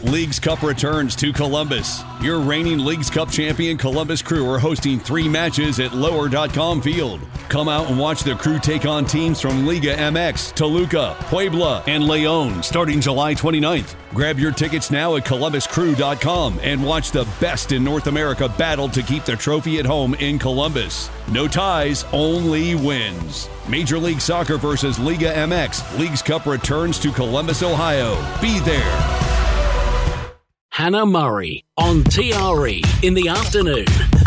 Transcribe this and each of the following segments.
Leagues Cup returns to Columbus. Your reigning Leagues Cup champion Columbus Crew are hosting 3 matches at Lower.com Field. Come out and watch the Crew take on teams from Liga MX, Toluca, Puebla, and León starting July 29th. Grab your tickets now at ColumbusCrew.com and watch the best in North America battle to keep the trophy at home in Columbus. No ties, only wins. Major League Soccer versus Liga MX. Leagues Cup returns to Columbus, Ohio. Be there. Hannah Murray on TRE in the afternoon.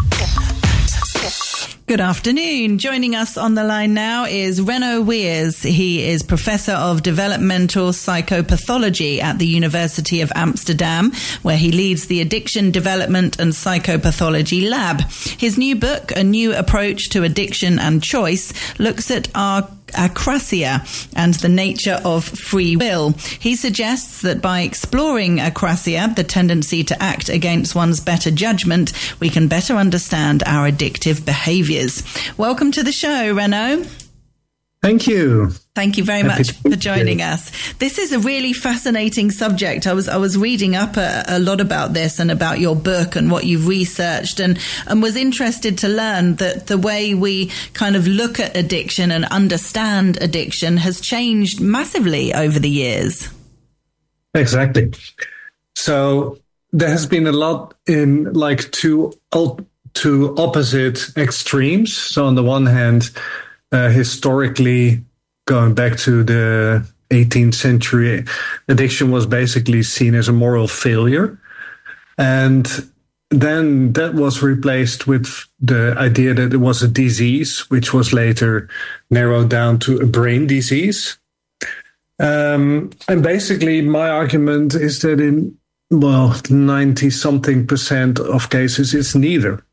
Good afternoon. Joining us on the line now is Renaud Weers. He is Professor of Developmental Psychopathology at the University of Amsterdam, where he leads the Addiction Development and Psychopathology Lab. His new book, A New Approach to Addiction and Choice, looks at our acrasia and the nature of free will. He suggests that by exploring acrasia, the tendency to act against one's better judgment, we can better understand our addictive behaviors. Welcome to the show, Renaud. Thank you. Thank you very much for joining us. This is a really fascinating subject. I was reading up a lot about this and about your book and what you've researched, and was interested to learn that the way we kind of look at addiction and understand addiction has changed massively over the years. Exactly. So there has been a lot in like two opposite extremes. So on the one hand, historically, going back to the 18th century, addiction was basically seen as a moral failure. And then that was replaced with the idea that it was a disease, which was later narrowed down to a brain disease. And basically, my argument is that in, 90-something% of cases, it's neither.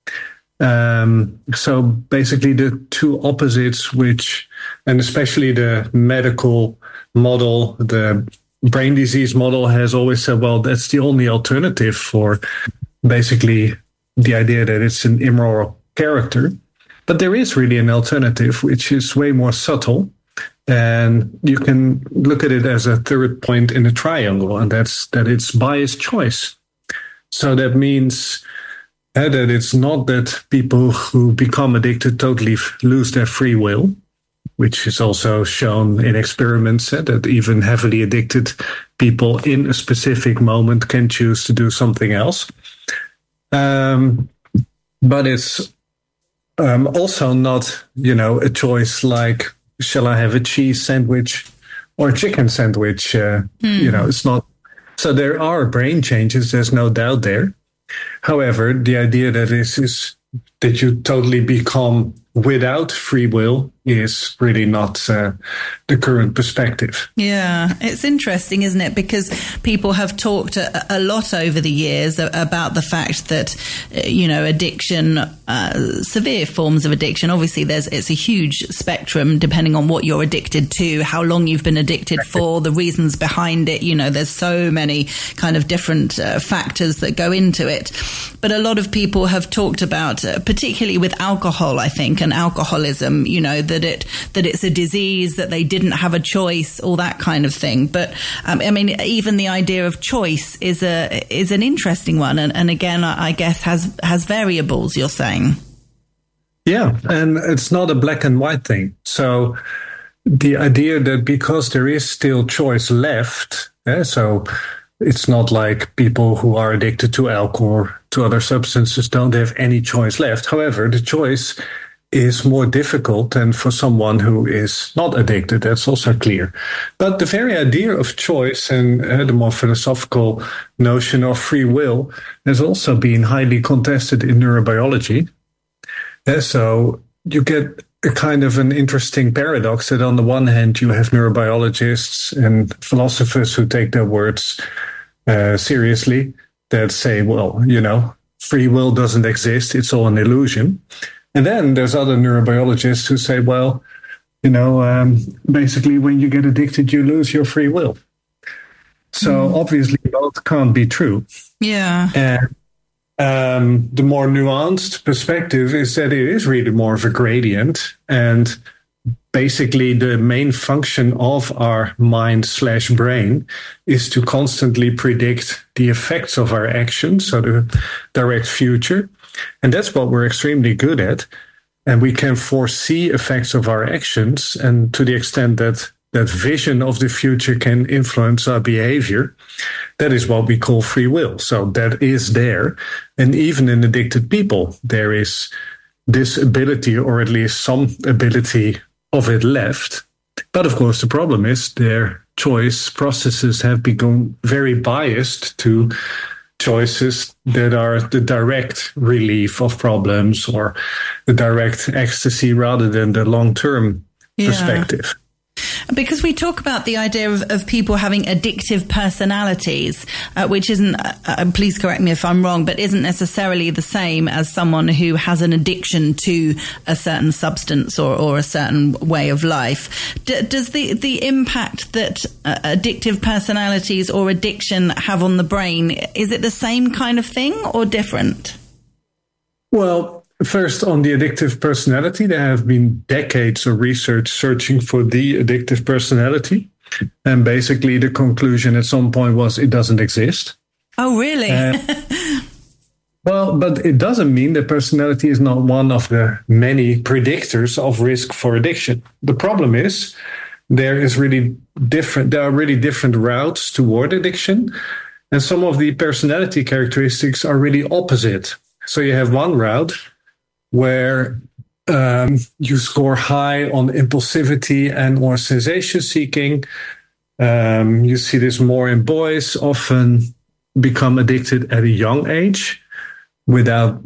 So basically the two opposites, and especially the medical model, the brain disease model has always said, well, that's the only alternative for basically the idea that it's an immoral character. But there is really an alternative, which is way more subtle. And you can look at it as a third point in a triangle, and that's that it's biased choice. So that means that it's not that people who become addicted totally lose their free will, which is also shown in experiments, that even heavily addicted people in a specific moment can choose to do something else. But it's also not, a choice like, shall I have a cheese sandwich or a chicken sandwich? It's not. So there are brain changes, there's no doubt there. However, the idea that is that you totally become without free will is really not the current perspective. Yeah, it's interesting, isn't it? Because people have talked a lot over the years about the fact that, addiction, severe forms of addiction, obviously it's a huge spectrum depending on what you're addicted to, how long you've been addicted for, the reasons behind it. There's so many kind of different factors that go into it. But a lot of people have talked about, particularly with alcohol, I think, and alcoholism, that it's a disease, that they didn't have a choice, all that kind of thing. But even the idea of choice is an interesting one, and again, I guess has variables. You're saying, yeah, and it's not a black and white thing. So the idea that because there is still choice left, so it's not like people who are addicted to alcohol or to other substances don't have any choice left. However, the choice is more difficult than for someone who is not addicted. That's also clear. But the very idea of choice and the more philosophical notion of free will has also been highly contested in neurobiology. So you get a kind of an interesting paradox that on the one hand, you have neurobiologists and philosophers who take their words seriously, that say, well, free will doesn't exist. It's all an illusion. And then there's other neurobiologists who say, well, basically when you get addicted, you lose your free will. So obviously both can't be true. Yeah. And the more nuanced perspective is that it is really more of a gradient. And basically the main function of our mind/brain is to constantly predict the effects of our actions, so the direct future. And that's what we're extremely good at. And we can foresee effects of our actions. And to the extent that that vision of the future can influence our behavior, that is what we call free will. So that is there. And even in addicted people, there is this ability, or at least some ability of it left. But of course, the problem is their choice processes have become very biased to choices that are the direct relief of problems or the direct ecstasy rather than the long-term perspective. Because we talk about the idea of people having addictive personalities, which isn't, please correct me if I'm wrong, but isn't necessarily the same as someone who has an addiction to a certain substance or a certain way of life. Does the impact that addictive personalities or addiction have on the brain, is it the same kind of thing or different? Well, first, on the addictive personality, there have been decades of research searching for the addictive personality. And basically the conclusion at some point was it doesn't exist. Oh, really? Well, but it doesn't mean that personality is not one of the many predictors of risk for addiction. The problem is there are really different routes toward addiction. And some of the personality characteristics are really opposite. So you have one route where you score high on impulsivity and or sensation seeking. You see this more in boys, often become addicted at a young age without,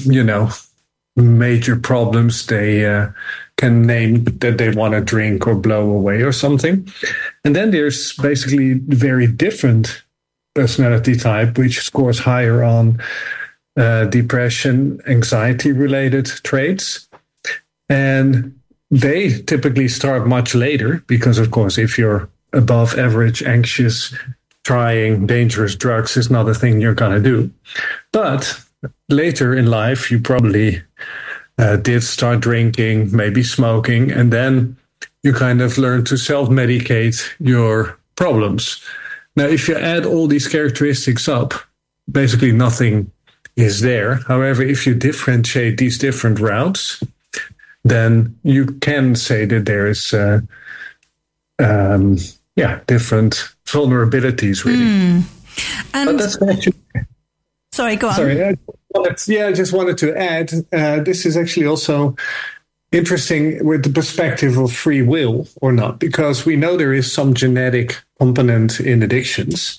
major problems. They can name that they want to drink or blow away or something. And then there's basically very different personality type, which scores higher on depression, anxiety-related traits. And they typically start much later because, of course, if you're above average anxious, trying dangerous drugs is not a thing you're going to do. But later in life, you probably did start drinking, maybe smoking, and then you kind of learn to self-medicate your problems. Now, if you add all these characteristics up, basically nothing is there. However, if you differentiate these different routes, then you can say that there is, different vulnerabilities, really. And but that's actually. Sorry, go on. Sorry, I just wanted to add. This is actually also interesting with the perspective of free will or not, because we know there is some genetic component in addictions.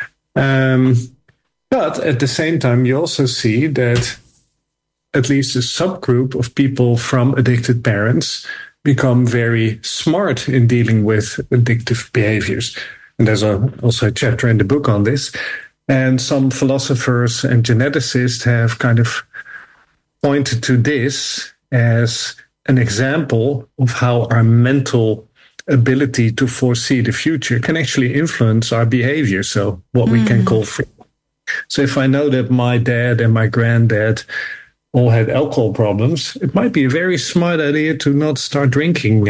But at the same time, you also see that at least a subgroup of people from addicted parents become very smart in dealing with addictive behaviors. And there's also a chapter in the book on this. And some philosophers and geneticists have kind of pointed to this as an example of how our mental ability to foresee the future can actually influence our behavior. So what we can call free. So if I know that my dad and my granddad all had alcohol problems, it might be a very smart idea to not start drinking.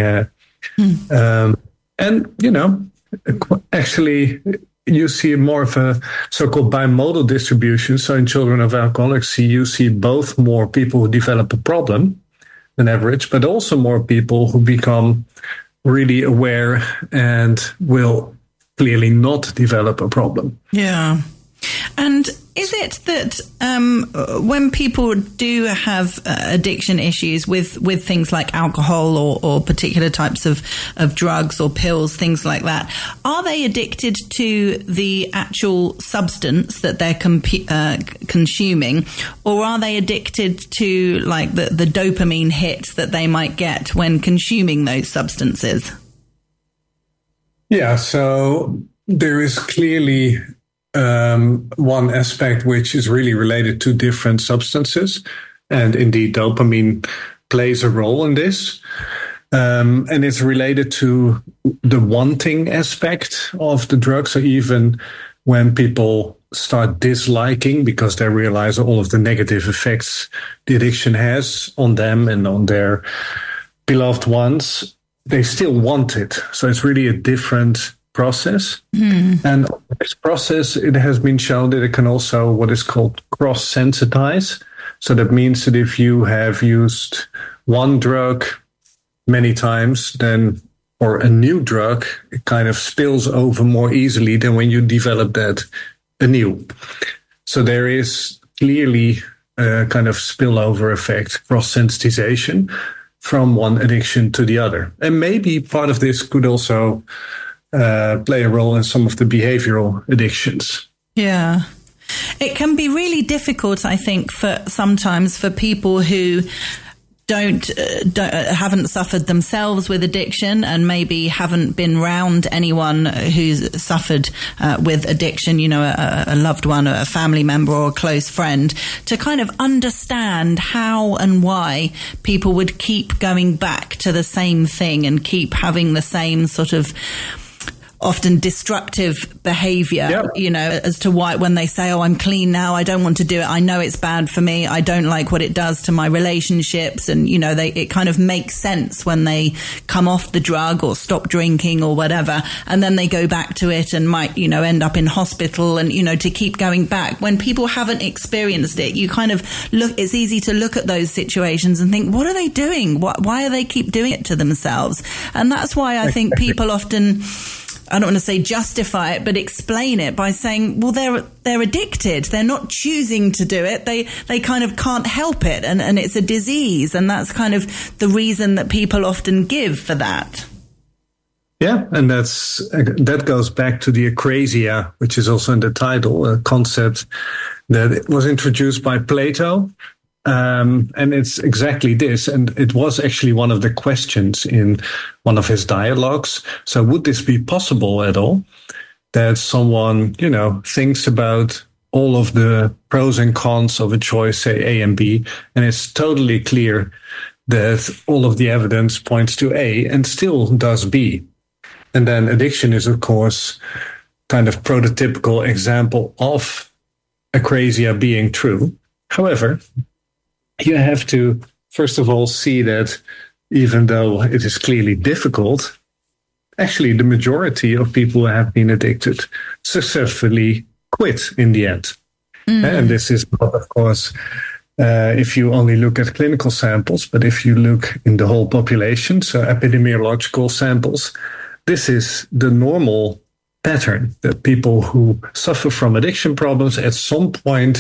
Actually, you see more of a so-called bimodal distribution. So in children of alcoholics, you see both more people who develop a problem than average, but also more people who become really aware and will clearly not develop a problem. Yeah. And is it that when people do have addiction issues with things like alcohol or particular types of drugs or pills, things like that, are they addicted to the actual substance that they're consuming, or are they addicted to like the dopamine hits that they might get when consuming those substances? Yeah, so there is clearly one aspect which is really related to different substances. And indeed, dopamine plays a role in this. And it's related to the wanting aspect of the drug. So even when people start disliking because they realize all of the negative effects the addiction has on them and on their beloved ones, they still want it. So it's really a different process. And this process, it has been shown that it can also what is called cross-sensitize. So that means that if you have used one drug many times, then or a new drug, it kind of spills over more easily than when you develop that anew. So there is clearly a kind of spillover effect, cross-sensitization from one addiction to the other. And maybe part of this could also play a role in some of the behavioral addictions. Yeah. It can be really difficult, I think, sometimes for people who haven't suffered themselves with addiction and maybe haven't been around anyone who's suffered with addiction, a loved one, a family member or a close friend, to kind of understand how and why people would keep going back to the same thing and keep having the same sort of often destructive behavior, as to why when they say, oh, I'm clean now, I don't want to do it, I know it's bad for me, I don't like what it does to my relationships. And, it kind of makes sense when they come off the drug or stop drinking or whatever. And then they go back to it and might, end up in hospital and, to keep going back. When people haven't experienced it, you kind of it's easy to look at those situations and think, what are they doing? Why are they keep doing it to themselves? And that's why I think people often, I don't want to say justify it, but explain it by saying, well, they're addicted. They're not choosing to do it. They kind of can't help it. And it's a disease. And that's kind of the reason that people often give for that. Yeah. And that goes back to the acrasia, which is also in the title, a concept that was introduced by Plato. And it's exactly this. And it was actually one of the questions in one of his dialogues. So would this be possible at all that someone, thinks about all of the pros and cons of a choice, say A and B, and it's totally clear that all of the evidence points to A and still does B. And then addiction is, of course, kind of prototypical example of acrasia being true. However, you have to, first of all, see that even though it is clearly difficult, actually the majority of people who have been addicted successfully quit in the end. And this is not, of course, if you only look at clinical samples, but if you look in the whole population, so epidemiological samples, this is the normal pattern that people who suffer from addiction problems at some point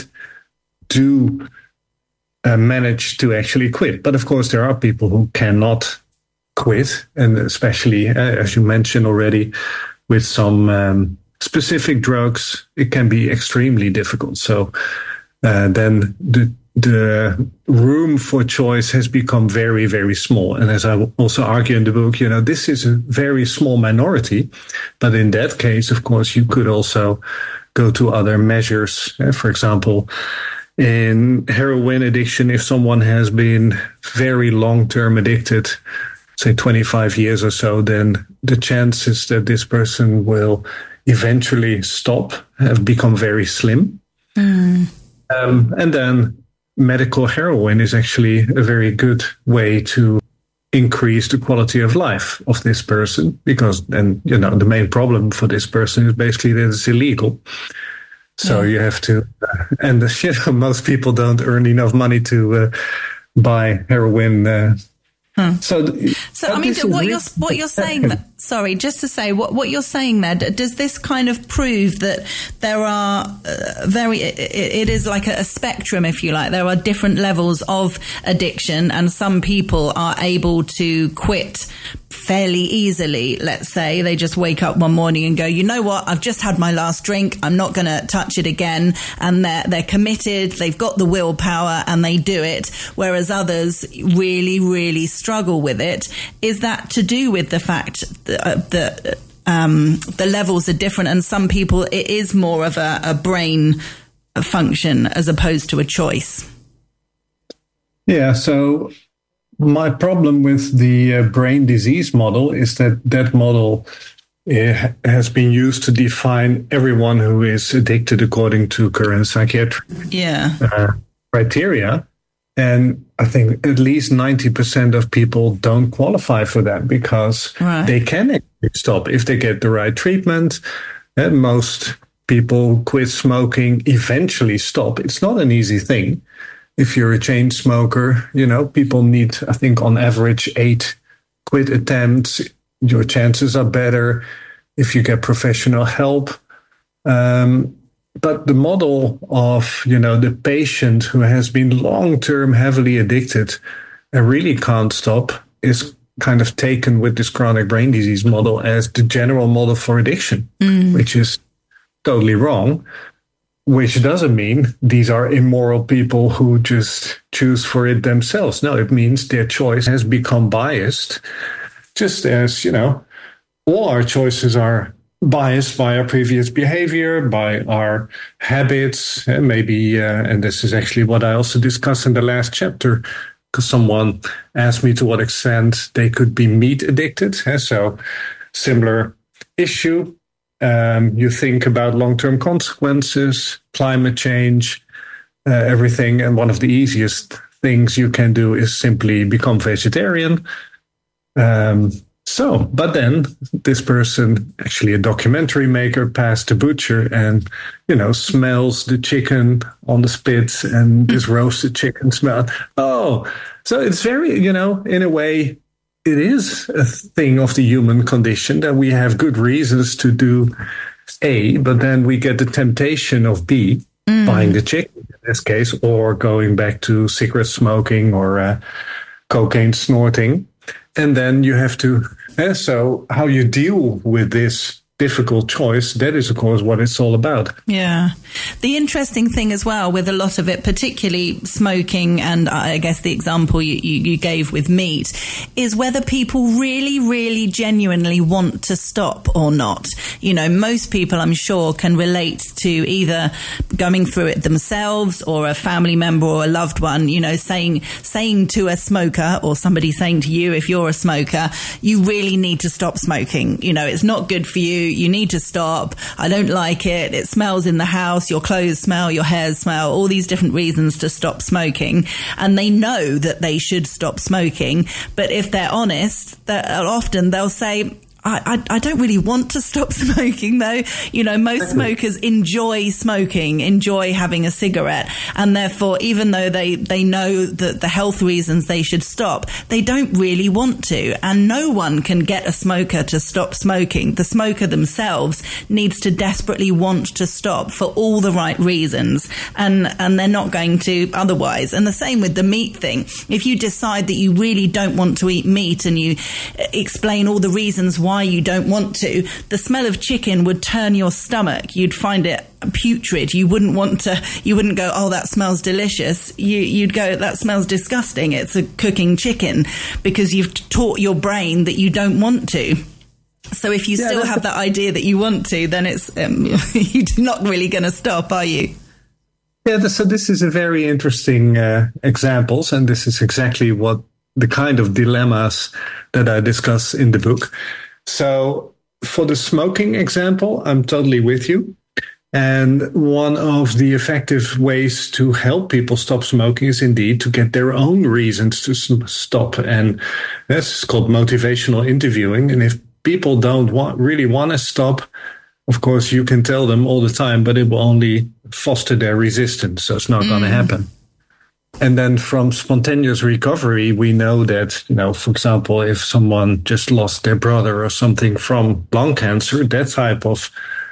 do manage to actually quit. But of course, there are people who cannot quit, and especially, as you mentioned already, with some specific drugs, it can be extremely difficult. So then the room for choice has become very, very small. And as I also argue in the book, this is a very small minority. But in that case, of course, you could also go to other measures. For example, in heroin addiction, if someone has been very long-term addicted, say 25 years or so, then the chances that this person will eventually stop have become very slim. And then medical heroin is actually a very good way to increase the quality of life of this person, because then, the main problem for this person is basically that it's illegal. So you have to, and most people don't earn enough money to buy heroin. So I mean, what you're saying, sorry, just to say what you're saying there, does this kind of prove that there are it is like a spectrum, if you like. There are different levels of addiction, and some people are able to quit fairly easily. Let's say they just wake up one morning and go, you know what, I've just had my last drink, I'm not going to touch it again, and they're committed, they've got the willpower and they do it, whereas others really, really struggle with it. Is that to do with the fact that the levels are different, and some people it is more of a brain function as opposed to a choice? Yeah, so my problem with the brain disease model is that model has been used to define everyone who is addicted according to current psychiatric criteria. And I think at least 90% of people don't qualify for that because they can actually stop if they get the right treatment. And most people quit smoking, eventually stop. It's not an easy thing. If you're a chain smoker, people need, I think, on average 8 quit attempts. Your chances are better if you get professional help. But the model of, the patient who has been long-term heavily addicted and really can't stop is kind of taken with this chronic brain disease model as the general model for addiction, which is totally wrong, which doesn't mean these are immoral people who just choose for it themselves. No, it means their choice has become biased, just as, all our choices are biased by our previous behavior, by our habits, and maybe, and this is actually what I also discussed in the last chapter, because someone asked me to what extent they could be meat addicted. So similar issue. You think about long-term consequences, climate change, everything. And one of the easiest things you can do is simply become vegetarian. But then this person, actually a documentary maker, passed the butcher and, smells the chicken on the spit and this roasted chicken smell. Oh, so it's very, in a way, it is a thing of the human condition that we have good reasons to do A, but then we get the temptation of B, buying the chicken in this case, or going back to cigarette smoking or cocaine snorting. And then you have to, so how you deal with this difficult choice, that is, of course, what it's all about. Yeah. The interesting thing as well with a lot of it, particularly smoking, and I guess the example you gave with meat, is whether people really, really genuinely want to stop or not. Most people, I'm sure, can relate to either going through it themselves or a family member or a loved one, saying to a smoker or somebody saying to you, if you're a smoker, you really need to stop smoking. It's not good for you. You need to stop. I don't like it. It smells in the house. Your clothes smell, your hairs smell, all these different reasons to stop smoking. And they know that they should stop smoking. But if they're honest, often they'll say, I don't really want to stop smoking, though. Most smokers enjoy smoking, enjoy having a cigarette. And therefore, even though they know that the health reasons they should stop, they don't really want to. And no one can get a smoker to stop smoking. The smoker themselves needs to desperately want to stop for all the right reasons. And they're not going to otherwise. And the same with the meat thing. If you decide that you really don't want to eat meat and you explain all the reasons why you don't want to, the smell of chicken would turn your stomach. You'd find it putrid. You wouldn't go, oh, that smells delicious. You'd go, that smells disgusting. It's a cooking chicken, because you've taught your brain that you don't want to. So if you still have that idea that you want to, then it's you're not really going to stop, are you? Yeah, so this is a very interesting examples, and this is exactly what the kind of dilemmas that I discuss in the book. So for the smoking example, I'm totally with you. And one of the effective ways to help people stop smoking is indeed to get their own reasons to stop. And that's called motivational interviewing. And if people don't really want to stop, of course, you can tell them all the time, but it will only foster their resistance. So it's not going to happen. And then from spontaneous recovery, we know that, for example, if someone just lost their brother or something from lung cancer, that type of,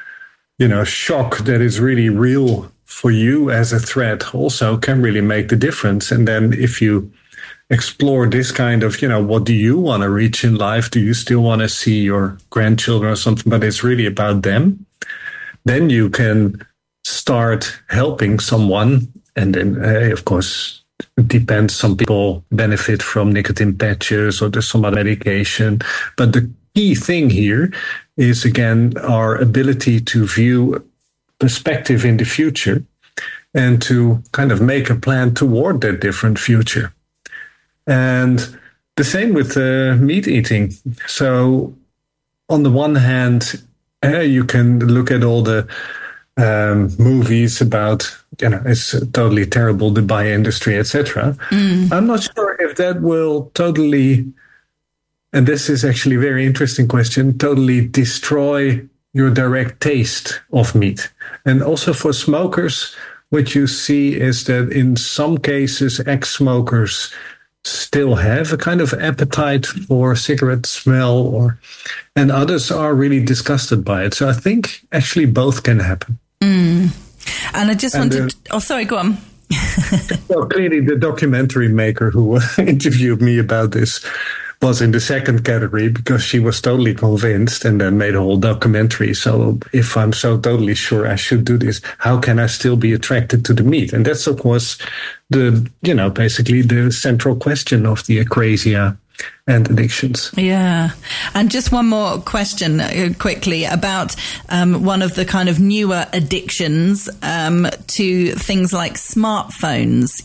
shock that is really real for you as a threat also can really make the difference. And then if you explore this kind of, what do you want to reach in life? Do you still want to see your grandchildren or something? But it's really about them. Then you can start helping someone. And then, of course, it depends. Some people benefit from nicotine patches or there's some other medication. But the key thing here is, again, our ability to view perspective in the future and to kind of make a plan toward that different future. And the same with meat eating. So on the one hand, you can look at all the movies about it's a totally terrible the buy industry, etc. I'm not sure if that will totally, and this is actually a very interesting question, totally destroy your direct taste of meat. And also for smokers, what you see is that in some cases, ex-smokers still have a kind of appetite for cigarette smell, and others are really disgusted by it. So I think actually both can happen. And I just wanted... sorry, go on. Well, clearly the documentary maker who interviewed me about this was in the second category because she was totally convinced and then made a whole documentary. So if I'm so totally sure I should do this, how can I still be attracted to the meat? And that's, of course, basically the central question of the acrasia and addictions. Yeah. And just one more question quickly about one of the kind of newer addictions to things like smartphones.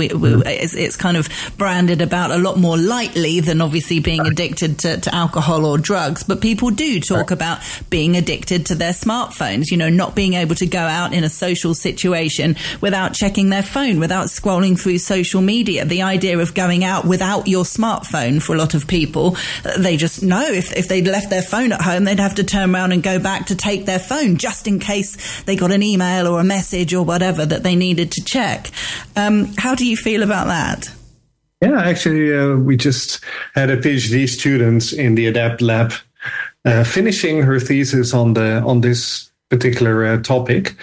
It's kind of branded about a lot more lightly than obviously being addicted to alcohol or drugs. But people do talk about being addicted to their smartphones, not being able to go out in a social situation without checking their phone, without scrolling through social media. The idea of going out without your smartphone for a lot of people, they just know if they'd left their phone at home, they'd have to turn around and go back to take their phone just in case they got an email or a message or whatever that they needed to check. How do you feel about that? Yeah, actually, we just had a PhD student in the ADAPT lab finishing her thesis on this particular topic.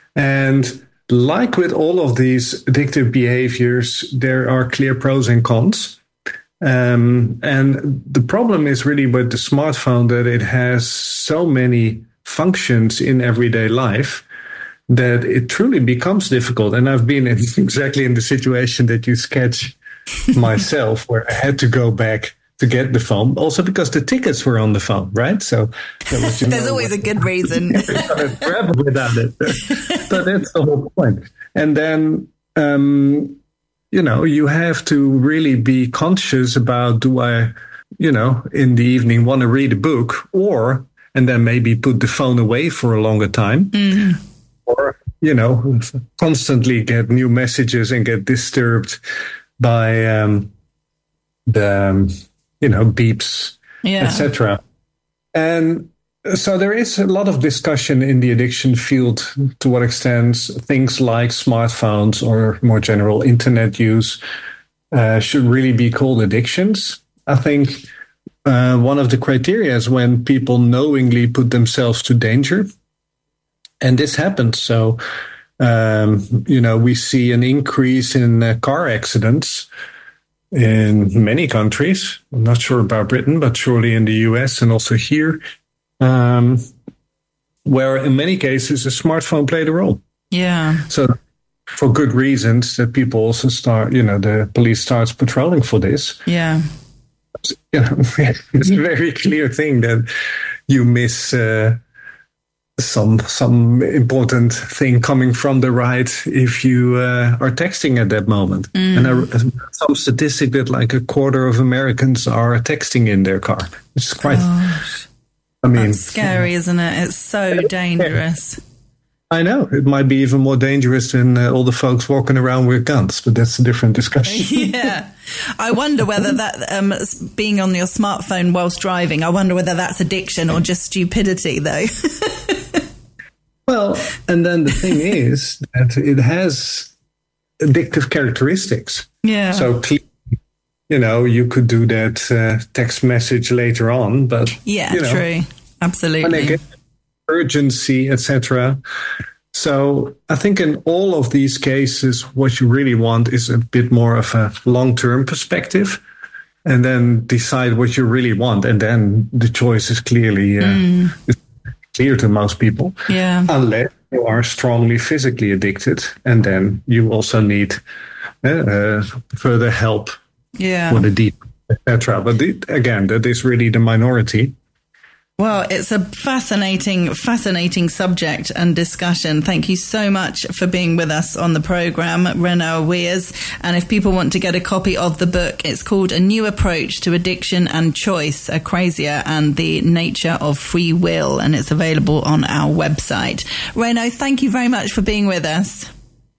And like with all of these addictive behaviors, there are clear pros and cons. And the problem is really with the smartphone that it has so many functions in everyday life that it truly becomes difficult. And I've been exactly in the situation that you sketch myself, where I had to go back to get the phone, also because the tickets were on the phone, right? So there's always a good reason. Grab without it. So that's the whole point. And then, you have to really be conscious about, do I, in the evening want to read a book and then maybe put the phone away for a longer time, or, constantly get new messages and get disturbed by the beeps, etc. And so there is a lot of discussion in the addiction field to what extent things like smartphones or more general internet use should really be called addictions. I think one of the criteria is when people knowingly put themselves to danger. And this happens. So, we see an increase in car accidents in many countries. I'm not sure about Britain, but surely in the US and also here. Where in many cases a smartphone played a role. Yeah. So for good reasons that people also start, the police starts patrolling for this. Yeah. It's a very clear thing that you miss some important thing coming from the right if you are texting at that moment. And some statistic that like a quarter of Americans are texting in their car, which is quite... That's scary, isn't it? It's so dangerous. I know. It might be even more dangerous than all the folks walking around with guns, but that's a different discussion. Yeah. I wonder whether that, being on your smartphone whilst driving, I wonder whether that's addiction or just stupidity, though. Well, and then the thing is that it has addictive characteristics. Yeah. So you could do that text message later on, but true, absolutely. When they get urgency, etc. So I think in all of these cases, what you really want is a bit more of a long-term perspective, and then decide what you really want, and then the choice is clearly clear to most people. Yeah, unless you are strongly physically addicted, and then you also need further help. Yeah, for the deep, etc. But again, that is really the minority. Well, it's a fascinating subject and discussion. Thank you so much for being with us on the program, Renaud Wiers. And if people want to get a copy of the book, it's called A New Approach to Addiction and Choice, Acrasia and the Nature of Free Will. And it's available on our website. Renaud, thank you very much for being with us.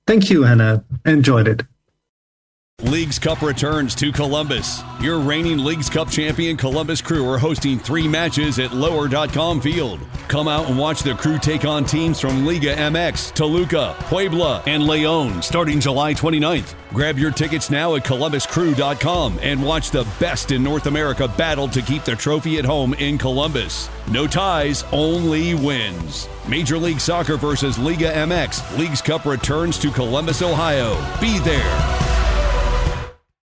Thank you, Hannah. Enjoyed it. Leagues Cup returns to Columbus. Your reigning Leagues Cup champion Columbus Crew are hosting 3 matches at Lower.com Field. Come out and watch the Crew take on teams from Liga MX, Toluca, Puebla, and León starting July 29th. Grab your tickets now at columbuscrew.com and watch the best in North America battle to keep the trophy at home in Columbus. No ties, only wins. Major League Soccer versus Liga MX. Leagues Cup returns to Columbus, Ohio. Be there.